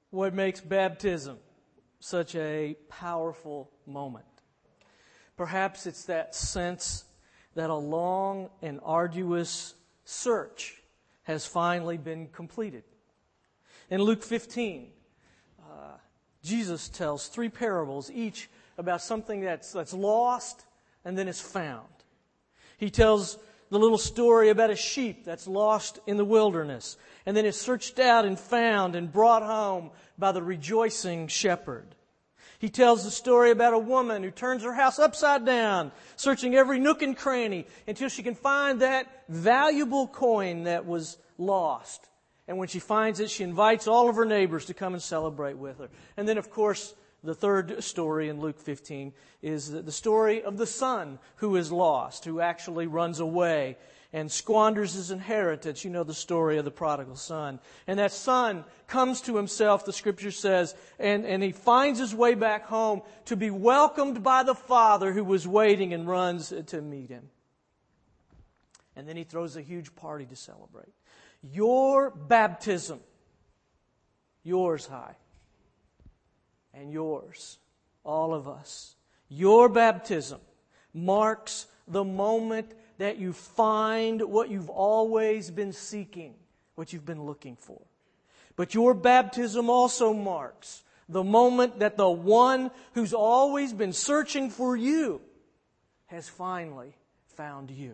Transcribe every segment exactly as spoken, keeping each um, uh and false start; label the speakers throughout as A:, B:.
A: what makes baptism such a powerful moment? Perhaps it's that sense that a long and arduous search has finally been completed. In Luke fifteen, uh, Jesus tells three parables, each about something that's, that's lost and then is found. He tells the little story about a sheep that's lost in the wilderness and then is searched out and found and brought home by the rejoicing shepherd. He tells the story about a woman who turns her house upside down, searching every nook and cranny until she can find that valuable coin that was lost. And when she finds it, she invites all of her neighbors to come and celebrate with her. And then, of course, the third story in Luke fifteen is the story of the son who is lost, who actually runs away and squanders his inheritance. You know the story of the prodigal son. And that son comes to himself, the Scripture says, and, and he finds his way back home to be welcomed by the father who was waiting and runs to meet him. And then he throws a huge party to celebrate. Your baptism, yours high, and yours, all of us, your baptism marks the moment that you find what you've always been seeking, what you've been looking for. But your baptism also marks the moment that the one who's always been searching for you has finally found you.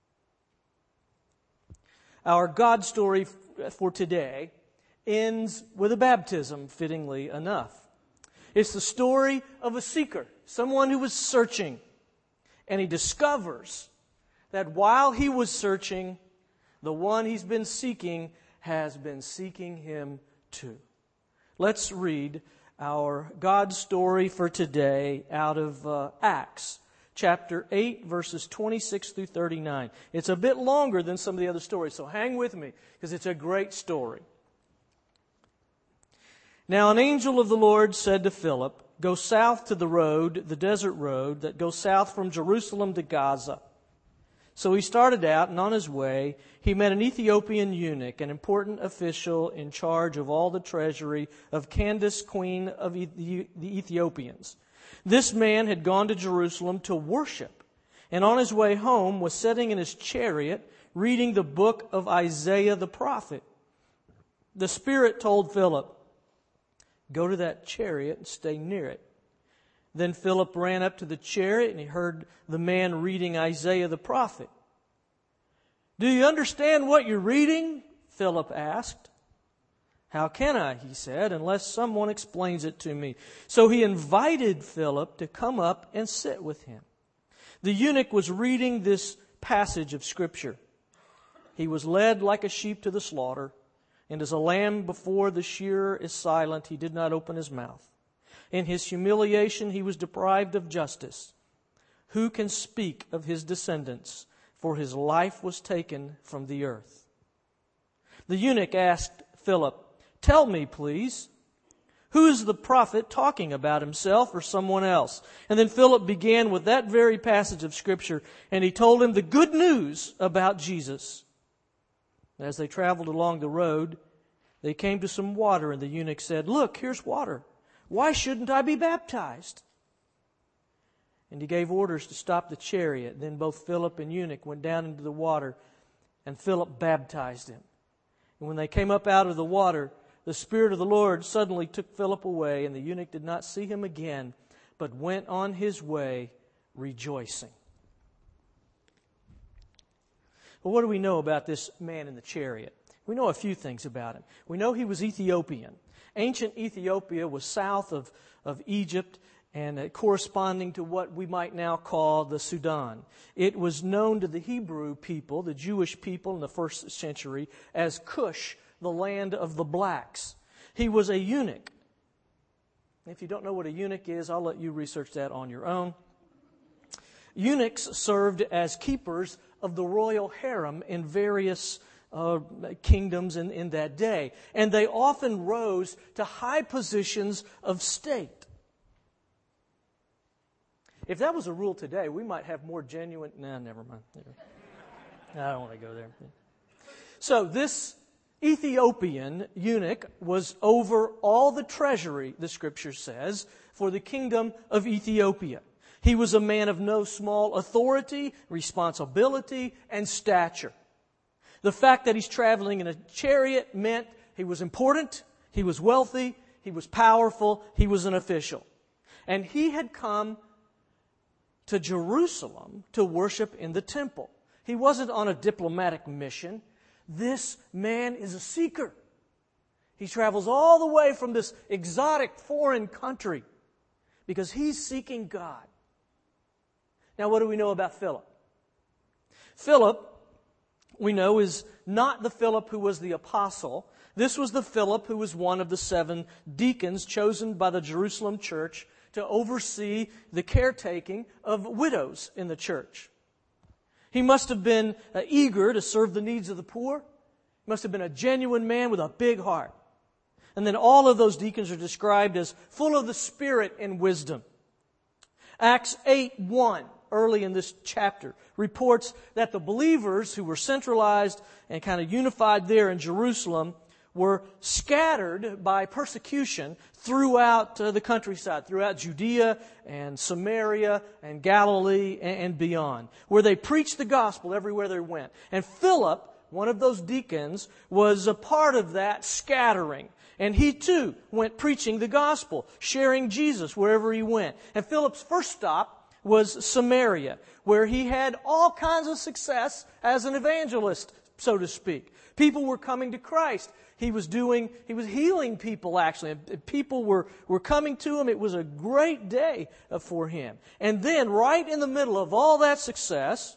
A: Our God story for today ends with a baptism, fittingly enough. It's the story of a seeker, someone who was searching, and he discovers that while he was searching, the one he's been seeking has been seeking him too. Let's read our God story for today out of uh, Acts chapter eight, verses twenty-six through thirty-nine. It's a bit longer than some of the other stories, so hang with me because it's a great story. Now an angel of the Lord said to Philip, "Go south to the road, the desert road, that goes south from Jerusalem to Gaza." So he started out, and on his way, he met an Ethiopian eunuch, an important official in charge of all the treasury of Candace, queen of the Ethiopians. This man had gone to Jerusalem to worship, and on his way home was sitting in his chariot reading the book of Isaiah the prophet. The Spirit told Philip, "Go to that chariot and stay near it." Then Philip ran up to the chariot and he heard the man reading Isaiah the prophet. "Do you understand what you're reading?" Philip asked. "How can I," he said, "unless someone explains it to me?" So he invited Philip to come up and sit with him. The eunuch was reading this passage of Scripture. "He was led like a sheep to the slaughter, and as a lamb before the shearer is silent, he did not open his mouth. In his humiliation he was deprived of justice. Who can speak of his descendants? For his life was taken from the earth." The eunuch asked Philip, "Tell me, please, who is the prophet talking about, himself or someone else?" And then Philip began with that very passage of Scripture, and he told him the good news about Jesus. As they traveled along the road, they came to some water, and the eunuch said, "Look, here's water. Why shouldn't I be baptized?" And he gave orders to stop the chariot. Then both Philip and eunuch went down into the water, and Philip baptized him. And when they came up out of the water, the Spirit of the Lord suddenly took Philip away, and the eunuch did not see him again, but went on his way rejoicing. Well, what do we know about this man in the chariot? We know a few things about him. We know he was Ethiopian. Ancient Ethiopia was south of, of Egypt and uh, corresponding to what we might now call the Sudan. It was known to the Hebrew people, the Jewish people in the first century, as Cush, the land of the blacks. He was a eunuch. If you don't know what a eunuch is, I'll let you research that on your own. Eunuchs served as keepers of the royal harem in various Uh, kingdoms in, in that day. And they often rose to high positions of state. If that was a rule today, we might have more genuine... Nah, never mind. I don't want to go there. So this Ethiopian eunuch was over all the treasury, the Scripture says, for the kingdom of Ethiopia. He was a man of no small authority, responsibility, and stature. The fact that he's traveling in a chariot meant he was important, he was wealthy, he was powerful, he was an official. And he had come to Jerusalem to worship in the temple. He wasn't on a diplomatic mission. This man is a seeker. He travels all the way from this exotic foreign country because he's seeking God. Now, what do we know about Philip? Philip, we know, is not the Philip who was the apostle. This was the Philip who was one of the seven deacons chosen by the Jerusalem church to oversee the caretaking of widows in the church. He must have been uh, eager to serve the needs of the poor. He must have been a genuine man with a big heart. And then all of those deacons are described as full of the Spirit and wisdom. Acts eight one, early in this chapter, reports that the believers who were centralized and kind of unified there in Jerusalem were scattered by persecution throughout uh, the countryside, throughout Judea and Samaria and Galilee and, and beyond, where they preached the gospel everywhere they went. And Philip, one of those deacons, was a part of that scattering. And he too went preaching the gospel, sharing Jesus wherever he went. And Philip's first stop was Samaria, where he had all kinds of success as an evangelist, so to speak. People were coming to Christ. He was doing, he was healing people actually. People were, were coming to him. It was a great day for him. And then right in the middle of all that success,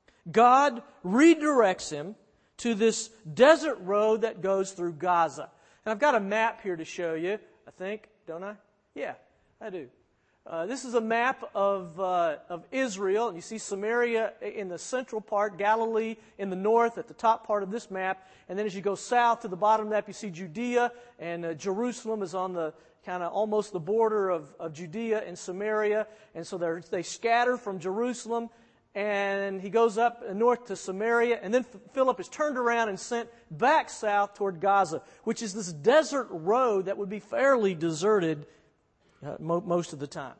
A: God redirects him to this desert road that goes through Gaza. And I've got a map here to show you, I think, don't I? Yeah, I do. Uh, this is a map of uh, of Israel, and you see Samaria in the central part, Galilee in the north at the top part of this map, and then as you go south to the bottom of the map, you see Judea, and uh, Jerusalem is on the kind of almost the border of, of Judea and Samaria, and so they scatter from Jerusalem, and he goes up north to Samaria, and then Philip is turned around and sent back south toward Gaza, which is this desert road that would be fairly deserted Uh, mo- most of the time.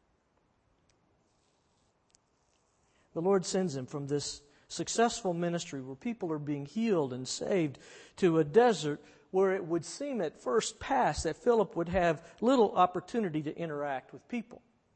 A: The Lord sends him from this successful ministry where people are being healed and saved to a desert where it would seem at first pass that Philip would have little opportunity to interact with people.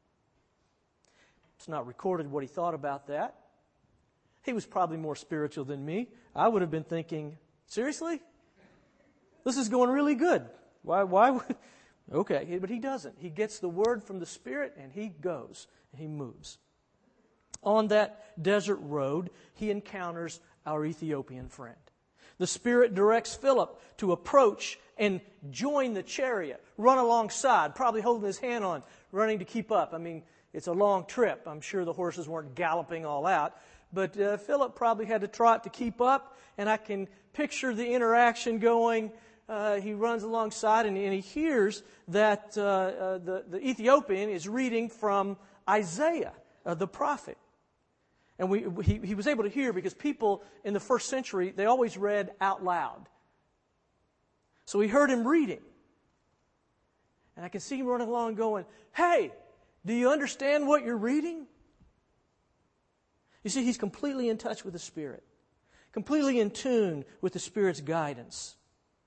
A: It's not recorded what he thought about that. He was probably more spiritual than me. I would have been thinking, seriously? This is going really good. Why, why would... Okay, but he doesn't. He gets the word from the Spirit and he goes and he moves. On that desert road, he encounters our Ethiopian friend. The Spirit directs Philip to approach and join the chariot, run alongside, probably holding his hand on, running to keep up. I mean, it's a long trip. I'm sure the horses weren't galloping all out. But uh, Philip probably had to trot to keep up, and I can picture the interaction going. Uh, he runs alongside and, and he hears that uh, uh, the, the Ethiopian is reading from Isaiah, uh, the prophet. And we, he, he was able to hear because people in the first century, they always read out loud. So he heard him reading. And I can see him running along going, "Hey, do you understand what you're reading?" You see, he's completely in touch with the Spirit, completely in tune with the Spirit's guidance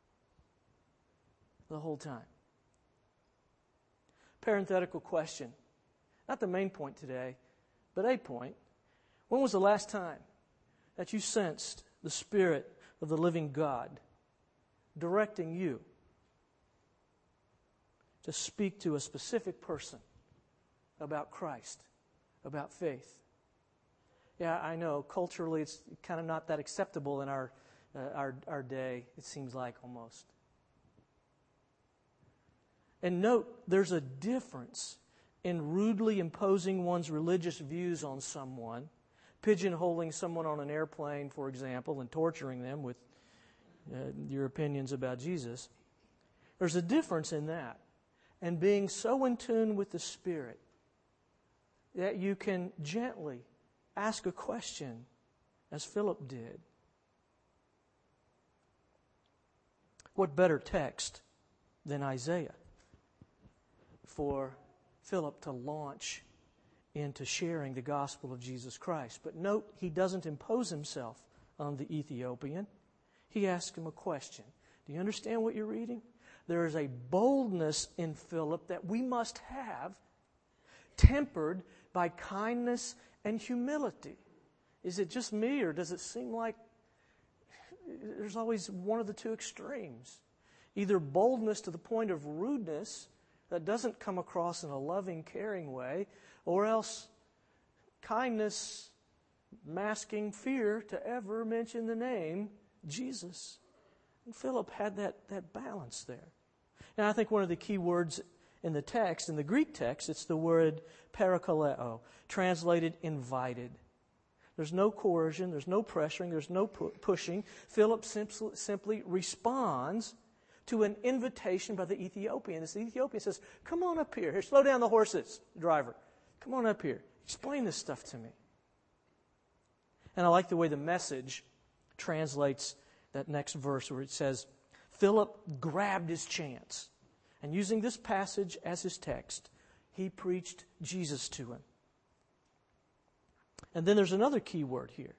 A: the whole time. Parenthetical question. Not the main point today, but a point. When was the last time that you sensed the Spirit of the living God directing you to speak to a specific person about Christ, about faith? Yeah, I know, culturally it's kind of not that acceptable in our, uh, our, our day, it seems like almost. And note, there's a difference in rudely imposing one's religious views on someone, pigeonholing someone on an airplane, for example, and torturing them with uh, your opinions about Jesus. There's a difference in that. And being so in tune with the Spirit that you can gently ask a question, as Philip did. What better text than Isaiah for Philip to launch into sharing the gospel of Jesus Christ? But note, he doesn't impose himself on the Ethiopian. He asks him a question. Do you understand what you're reading? There is a boldness in Philip that we must have, tempered by kindness and humility. Is it just me, or does it seem like there's always one of the two extremes? Either boldness to the point of rudeness that doesn't come across in a loving, caring way, or else kindness masking fear to ever mention the name Jesus. And Philip had that, that balance there. Now, I think one of the key words in the text, in the Greek text, it's the word parakaleo, translated invited. There's no coercion, there's no pressuring, there's no pu- pushing. Philip simply, simply responds to an invitation by the Ethiopian. This Ethiopian says, come on up here. Here, slow down the horses, driver. Come on up here. Explain this stuff to me. And I like the way the Message translates that next verse where it says, Philip grabbed his chance. And using this passage as his text, he preached Jesus to him. And then there's another key word here.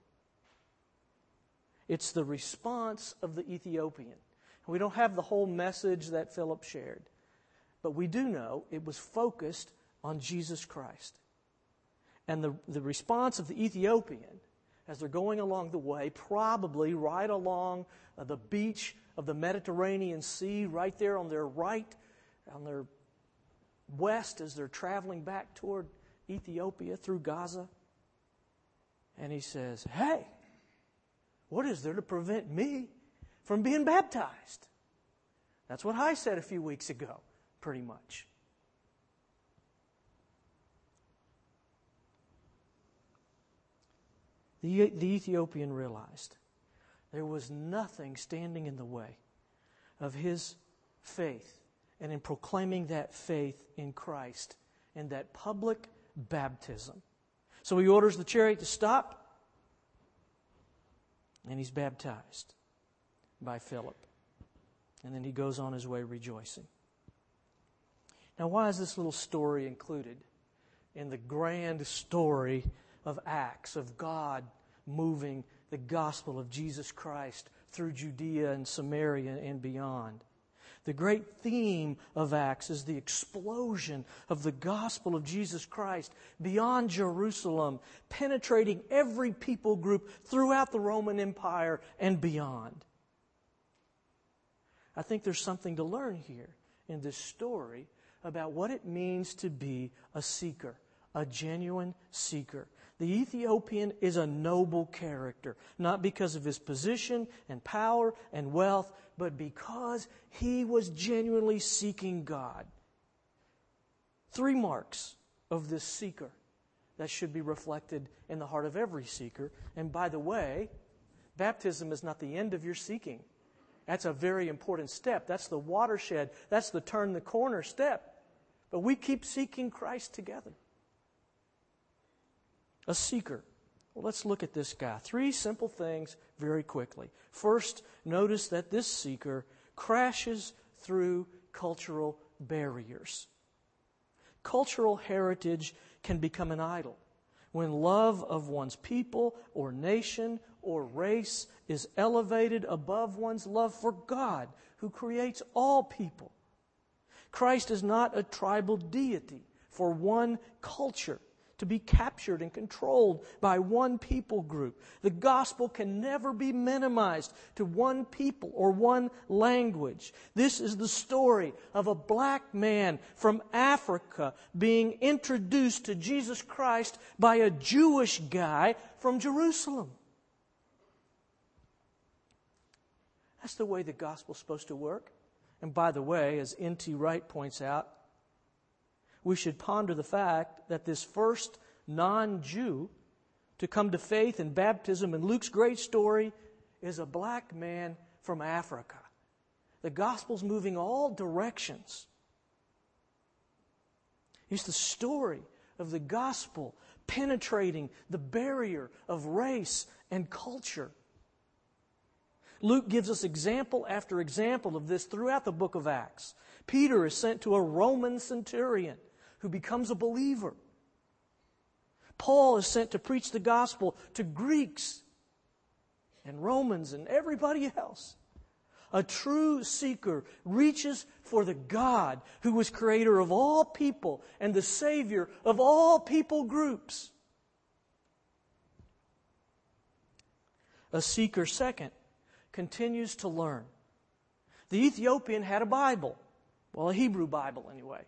A: It's the response of the Ethiopian. We don't have the whole message that Philip shared, but we do know it was focused on Jesus Christ. And the, the response of the Ethiopian, as they're going along the way, probably right along uh, the beach of the Mediterranean Sea, right there on their right, on their west as they're traveling back toward Ethiopia through Gaza. And he says, hey, what is there to prevent me from being baptized? That's what I said a few weeks ago, pretty much. The, the Ethiopian realized there was nothing standing in the way of his faith and in proclaiming that faith in Christ and that public baptism. So he orders the chariot to stop, and he's baptized by Philip. And then he goes on his way rejoicing. Now, why is this little story included in the grand story of Acts, of God moving the gospel of Jesus Christ through Judea and Samaria and beyond? The great theme of Acts is the explosion of the gospel of Jesus Christ beyond Jerusalem, penetrating every people group throughout the Roman Empire and beyond. I think there's something to learn here in this story about what it means to be a seeker, a genuine seeker. The Ethiopian is a noble character, not because of his position and power and wealth, but because he was genuinely seeking God. Three marks of this seeker that should be reflected in the heart of every seeker. And by the way, baptism is not the end of your seeking. That's a very important step. That's the watershed. That's the turn the corner step. But we keep seeking Christ together. A seeker. Well, let's look at this guy. Three simple things very quickly. First, notice that this seeker crashes through cultural barriers. Cultural heritage can become an idol when love of one's people or nation or race is elevated above one's love for God, who creates all people. Christ is not a tribal deity for one culture to be captured and controlled by one people group. The gospel can never be minimized to one people or one language. This is the story of a black man from Africa being introduced to Jesus Christ by a Jewish guy from Jerusalem. That's the way the gospel's supposed to work. And by the way, as N T Wright points out, we should ponder the fact that this first non-Jew to come to faith and baptism in Luke's great story is a black man from Africa. The gospel's moving all directions. It's the story of the gospel penetrating the barrier of race and culture. Luke gives us example after example of this throughout the book of Acts. Peter is sent to a Roman centurion who becomes a believer. Paul is sent to preach the gospel to Greeks and Romans and everybody else. A true seeker reaches for the God who was creator of all people and the Savior of all people groups. A seeker, second, continues to learn. The Ethiopian had a Bible. Well, a Hebrew Bible anyway.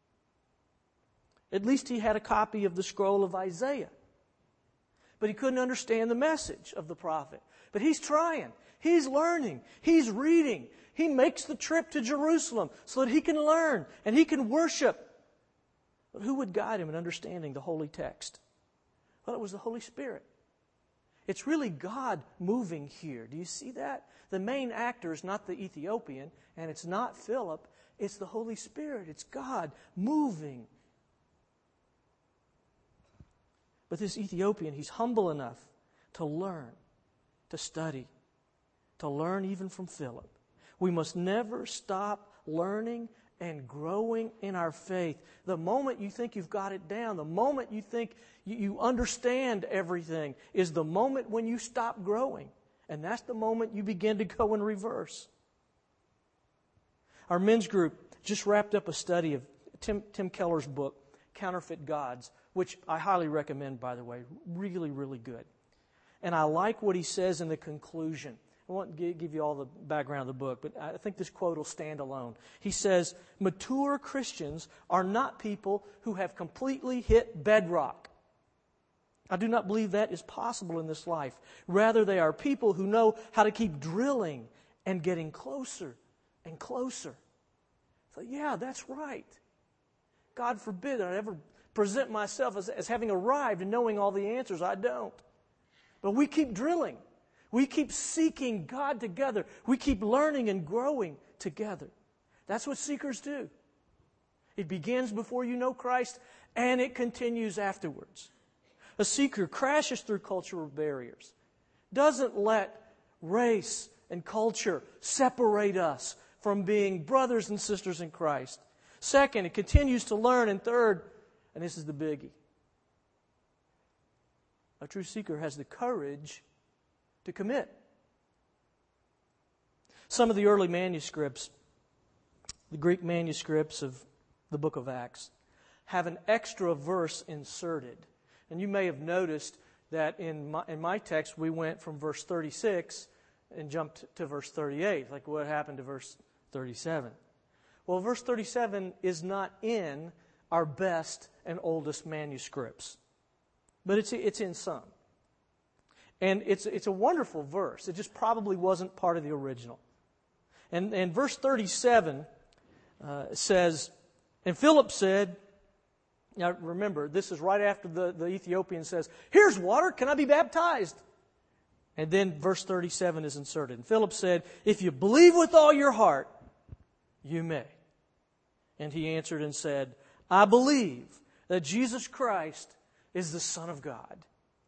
A: At least he had a copy of the scroll of Isaiah. But he couldn't understand the message of the prophet. But he's trying. He's learning. He's reading. He makes the trip to Jerusalem so that he can learn and he can worship. But who would guide him in understanding the holy text? Well, it was the Holy Spirit. It's really God moving here. Do you see that? The main actor is not the Ethiopian, and it's not Philip. It's the Holy Spirit. It's God moving. But this Ethiopian, he's humble enough to learn, to study, to learn even from Philip. We must never stop learning and growing in our faith. The moment you think you've got it down, the moment you think you, you understand everything, is the moment when you stop growing. And that's the moment you begin to go in reverse. Our men's group just wrapped up a study of Tim, Tim Keller's book, Counterfeit Gods, which I highly recommend, by the way. Really, really good. And I like what he says in the conclusion. I won't give you all the background of the book, but I think this quote will stand alone. He says, mature Christians are not people who have completely hit bedrock. I do not believe that is possible in this life. Rather, they are people who know how to keep drilling and getting closer and closer. So, yeah, that's right. God forbid that I ever present myself as, as having arrived and knowing all the answers. I don't. But we keep drilling. We keep seeking God together. We keep learning and growing together. That's what seekers do. It begins before you know Christ, and it continues afterwards. A seeker crashes through cultural barriers, doesn't let race and culture separate us from being brothers and sisters in Christ. Second, it continues to learn. And third, and this is the biggie, a true seeker has the courage to commit. Some of the early manuscripts, the Greek manuscripts of the book of Acts, have an extra verse inserted. And you may have noticed that in my, in my text we went from verse thirty-six and jumped to verse thirty-eight. Like what happened to verse thirty-seven? Well, verse thirty-seven is not in our best and oldest manuscripts, but it's it's in some. And it's it's a wonderful verse. It just probably wasn't part of the original. And, and verse thirty-seven uh, says, and Philip said, now remember, this is right after the, the Ethiopian says, here's water, can I be baptized? And then verse thirty-seven is inserted. And Philip said, if you believe with all your heart, you may. And he answered and said, I believe that Jesus Christ is the Son of God.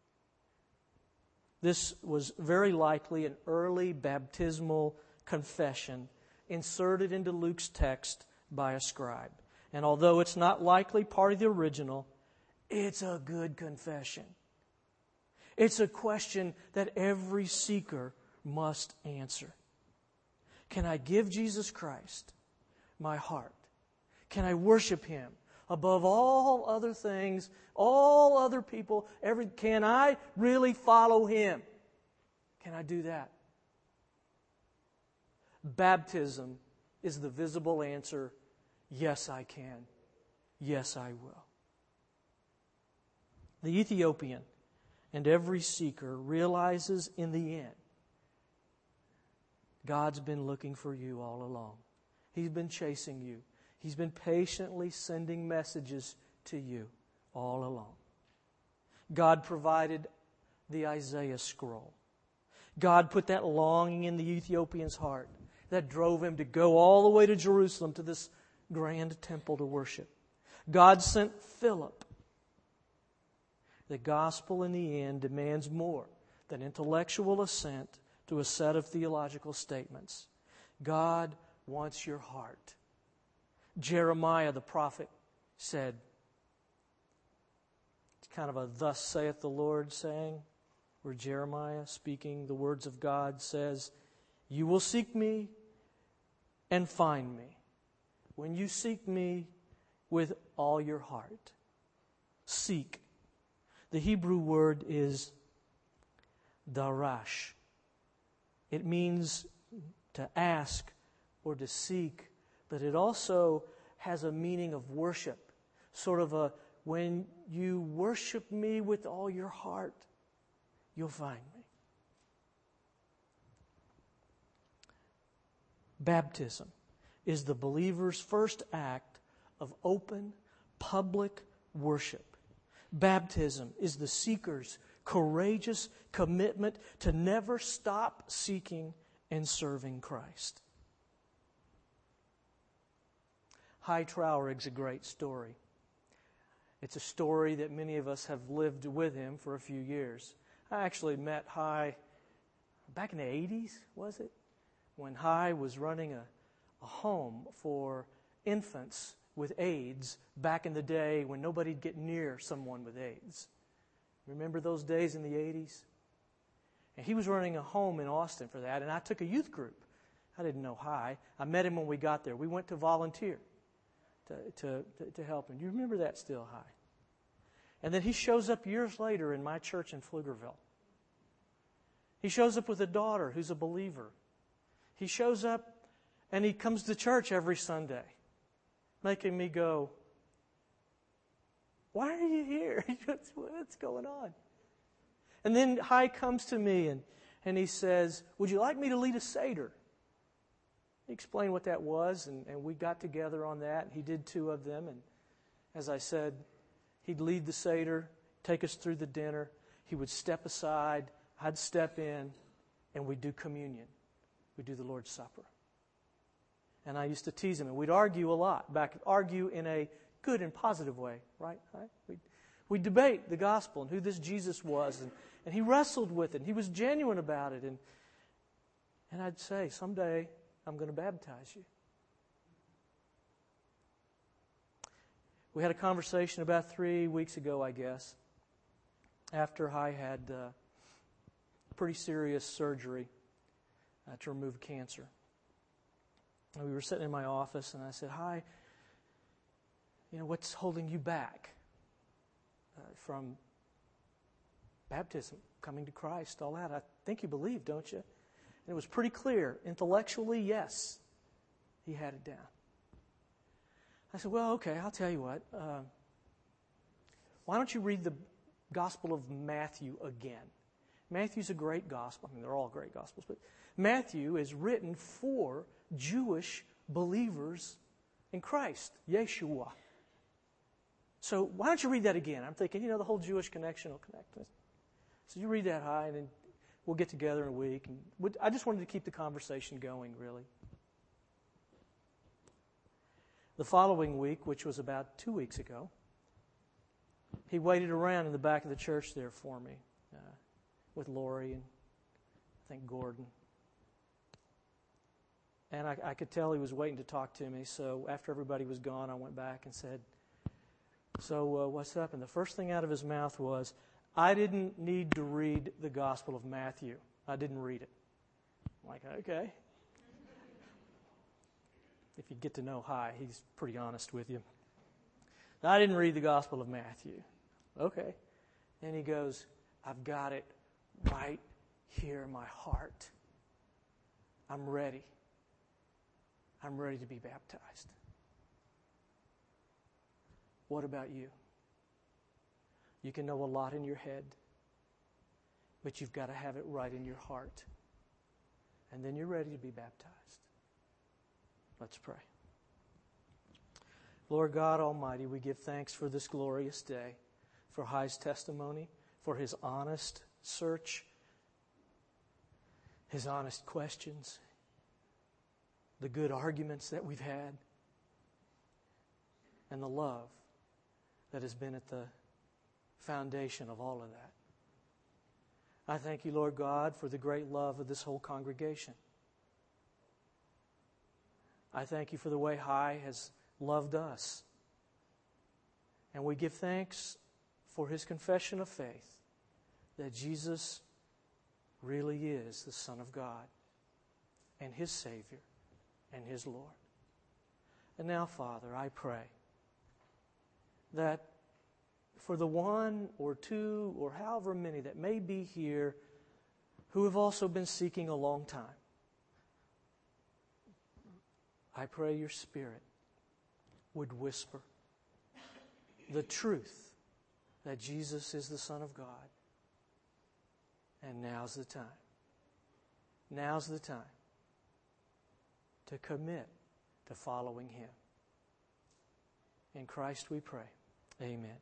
A: This was very likely an early baptismal confession inserted into Luke's text by a scribe. And although it's not likely part of the original, it's a good confession. It's a question that every seeker must answer. Can I give Jesus Christ my heart? Can I worship Him above all other things, all other people? Every, can I really follow Him? Can I do that? Baptism is the visible answer. Yes, I can. Yes, I will. The Ethiopian and every seeker realizes in the end, God's been looking for you all along. He's been chasing you. He's been patiently sending messages to you all along. God provided the Isaiah scroll. God put that longing in the Ethiopian's heart that drove him to go all the way to Jerusalem to this grand temple to worship. God sent Philip. The gospel in the end demands more than intellectual assent to a set of theological statements. God wants your heart. Jeremiah the prophet said, it's kind of a thus saith the Lord saying, where Jeremiah, speaking the words of God, says, you will seek me and find me when you seek me with all your heart. Seek. The Hebrew word is darash. It means to ask or to seek, but it also has a meaning of worship. Sort of a, when you worship me with all your heart, you'll find me. Baptism is the believer's first act of open, public worship. Baptism is the seeker's courageous commitment to never stop seeking and serving Christ. High Traurig is a great story. It's a story that many of us have lived with him for a few years. I actually met High back in the eighties, was it? When High was running a, a home for infants with AIDS back in the day when nobody'd get near someone with AIDS. Remember those days in the eighties? And he was running a home in Austin for that, and I took a youth group. I didn't know High. I met him when we got there. We went to volunteer to, to, to, to help him. Do you remember that still, High? And then he shows up years later in my church in Pflugerville. He shows up with a daughter who's a believer. He shows up and he comes to church every Sunday, making me go, why are you here? What's going on? And then High comes to me and, and he says, would you like me to lead a Seder? He explained what that was, and, and we got together on that. He did two of them, and as I said, he'd lead the Seder, take us through the dinner. He would step aside, I'd step in, and we'd do communion. We'd do the Lord's Supper. And I used to tease him, and we'd argue a lot, back argue in a good and positive way, right? right? We'd, we'd debate the gospel and who this Jesus was, and, and he wrestled with it, and he was genuine about it. And, and I'd say, someday I'm going to baptize you. We had a conversation about three weeks ago, I guess, after I had uh, pretty serious surgery uh, to remove cancer. And we were sitting in my office, and I said, Hi, you know, what's holding you back uh, from baptism, coming to Christ, all that? I think you believe, don't you? And it was pretty clear. Intellectually, yes. He had it down. I said, well, okay, I'll tell you what. Uh, why don't you read the Gospel of Matthew again? Matthew's a great gospel. I mean, they're all great gospels, but Matthew is written for Jewish believers in Christ, Yeshua. So why don't you read that again? I'm thinking, you know, the whole Jewish connection will connect us. So you read that high, and then we'll get together in a week. And we'll, I just wanted to keep the conversation going, really. The following week, which was about two weeks ago, he waited around in the back of the church there for me uh, with Lori and I think Gordon. And I, I could tell he was waiting to talk to me. So after everybody was gone, I went back and said, so uh, what's up? And the first thing out of his mouth was, I didn't need to read the Gospel of Matthew. I didn't read it. I'm like, okay. If you get to know High, he's pretty honest with you. I didn't read the Gospel of Matthew. Okay. And he goes, I've got it right here in my heart. I'm ready. I'm ready to be baptized. What about you? You can know a lot in your head, but you've got to have it right in your heart. And then you're ready to be baptized. Let's pray. Lord God Almighty, we give thanks for this glorious day, for High's testimony, for his honest search, his honest questions, the good arguments that we've had, and the love that has been at the foundation of all of that. I thank you, Lord God, for the great love of this whole congregation. I thank you for the way High has loved us. And we give thanks for his confession of faith that Jesus really is the Son of God and his Savior and his Lord. And now, Father, I pray that for the one or two or however many that may be here who have also been seeking a long time, I pray your Spirit would whisper the truth that Jesus is the Son of God. And now's the time. Now's the time to commit to following him. In Christ we pray. Amen.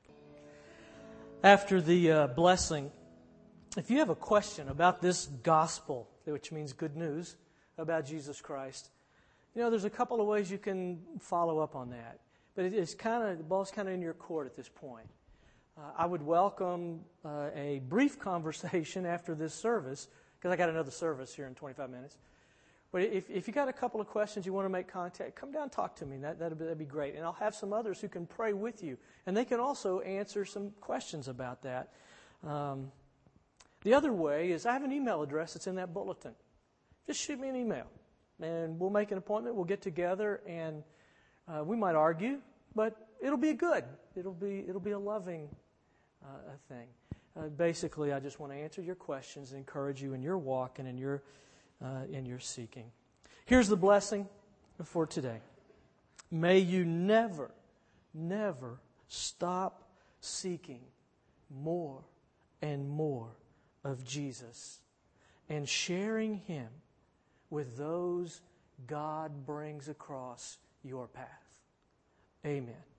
A: After the uh, blessing, if you have a question about this gospel, which means good news about Jesus Christ, you know, there's a couple of ways you can follow up on that. But it is kind of, the ball's kind of in your court at this point. Uh, I would welcome uh, a brief conversation after this service, because I got another service here in twenty-five minutes. But if, if you got a couple of questions you want to make contact, come down and talk to me. That, that'd, be, that'd be great. And I'll have some others who can pray with you. And they can also answer some questions about that. Um, the other way is I have an email address that's in that bulletin. Just shoot me an email. And we'll make an appointment. We'll get together, and uh, we might argue, but it'll be good. It'll be it'll be a loving uh, a thing. Uh, basically, I just want to answer your questions and encourage you in your walk and in your uh, in your seeking. Here's the blessing for today. May you never, never stop seeking more and more of Jesus and sharing him with those God brings across your path. Amen.